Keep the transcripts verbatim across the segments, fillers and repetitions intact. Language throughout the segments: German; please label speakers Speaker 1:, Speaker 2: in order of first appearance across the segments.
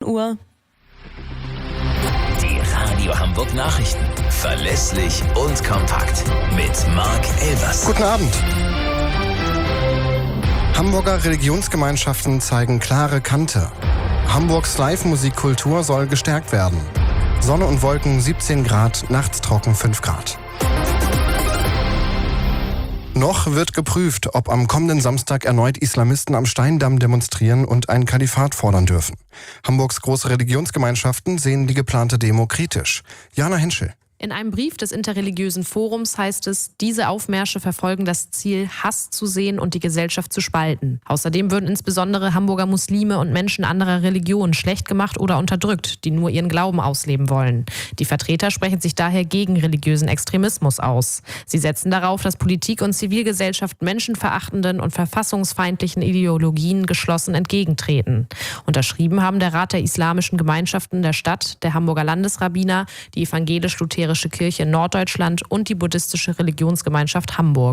Speaker 1: Uhr.
Speaker 2: Die Radio Hamburg Nachrichten. Verlässlich und kompakt. Mit Marc Elvers.
Speaker 3: Guten Abend. Hamburger Religionsgemeinschaften zeigen klare Kante. Hamburgs Live-Musikkultur soll gestärkt werden. Sonne und Wolken siebzehn Grad, nachts trocken fünf Grad. Noch wird geprüft, ob am kommenden Samstag erneut Islamisten am Steindamm demonstrieren und ein Kalifat fordern dürfen. Hamburgs große Religionsgemeinschaften sehen die geplante Demo kritisch. Jana Henschel.
Speaker 4: In einem Brief des Interreligiösen Forums heißt es, diese Aufmärsche verfolgen das Ziel, Hass zu sehen und die Gesellschaft zu spalten. Außerdem würden insbesondere Hamburger Muslime und Menschen anderer Religionen schlecht gemacht oder unterdrückt, die nur ihren Glauben ausleben wollen. Die Vertreter sprechen sich daher gegen religiösen Extremismus aus. Sie setzen darauf, dass Politik und Zivilgesellschaft menschenverachtenden und verfassungsfeindlichen Ideologien geschlossen entgegentreten. Unterschrieben haben der Rat der islamischen Gemeinschaften der Stadt, der Hamburger Landesrabbiner, die evangelisch-lutherische Kirche in Norddeutschland und die buddhistische Religionsgemeinschaft Hamburg.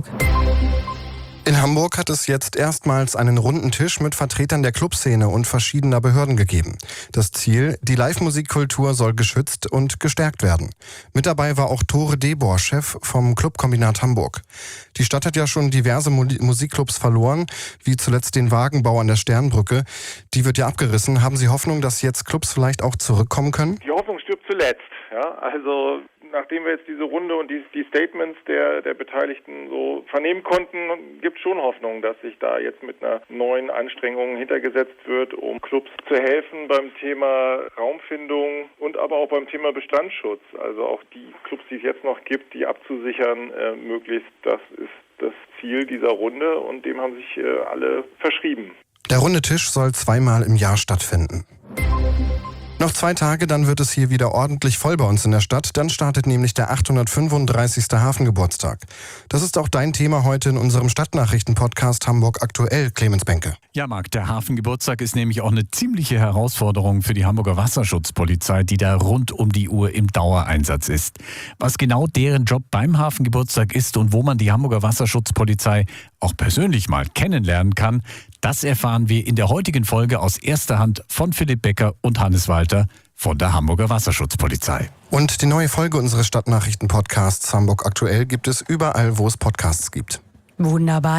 Speaker 3: In Hamburg hat es jetzt erstmals einen runden Tisch mit Vertretern der Clubszene und verschiedener Behörden gegeben. Das Ziel, die Live-Musikkultur soll geschützt und gestärkt werden. Mit dabei war auch Tore Debor, Chef vom Clubkombinat Hamburg. Die Stadt hat ja schon diverse Musikclubs verloren, wie zuletzt den Wagenbau an der Sternbrücke. Die wird ja abgerissen. Haben Sie Hoffnung, dass jetzt Clubs vielleicht auch zurückkommen können?
Speaker 5: Die Hoffnung stirbt zuletzt. Ja, also nachdem wir jetzt diese Runde und die, die Statements der, der Beteiligten so vernehmen konnten, gibt es schon Hoffnung, dass sich da jetzt mit einer neuen Anstrengung hintergesetzt wird, um Clubs zu helfen beim Thema Raumfindung und aber auch beim Thema Bestandsschutz. Also auch die Clubs, die es jetzt noch gibt, die abzusichern äh, möglichst. Das ist das Ziel dieser Runde und dem haben sich äh, alle verschrieben.
Speaker 3: Der runde Tisch soll zweimal im Jahr stattfinden. Noch zwei Tage, dann wird es hier wieder ordentlich voll bei uns in der Stadt. Dann startet nämlich der achthundertfünfunddreißigste Hafengeburtstag. Das ist auch dein Thema heute in unserem Stadtnachrichten-Podcast Hamburg aktuell, Clemens Benke.
Speaker 6: Ja, Marc, der Hafengeburtstag ist nämlich auch eine ziemliche Herausforderung für die Hamburger Wasserschutzpolizei, die da rund um die Uhr im Dauereinsatz ist. Was genau deren Job beim Hafengeburtstag ist und wo man die Hamburger Wasserschutzpolizei auch persönlich mal kennenlernen kann, das erfahren wir in der heutigen Folge aus erster Hand von Philipp Becker und Hannes Walter von der Hamburger Wasserschutzpolizei.
Speaker 3: Und die neue Folge unseres Stadtnachrichten-Podcasts Hamburg aktuell gibt es überall, wo es Podcasts gibt.
Speaker 1: Wunderbar.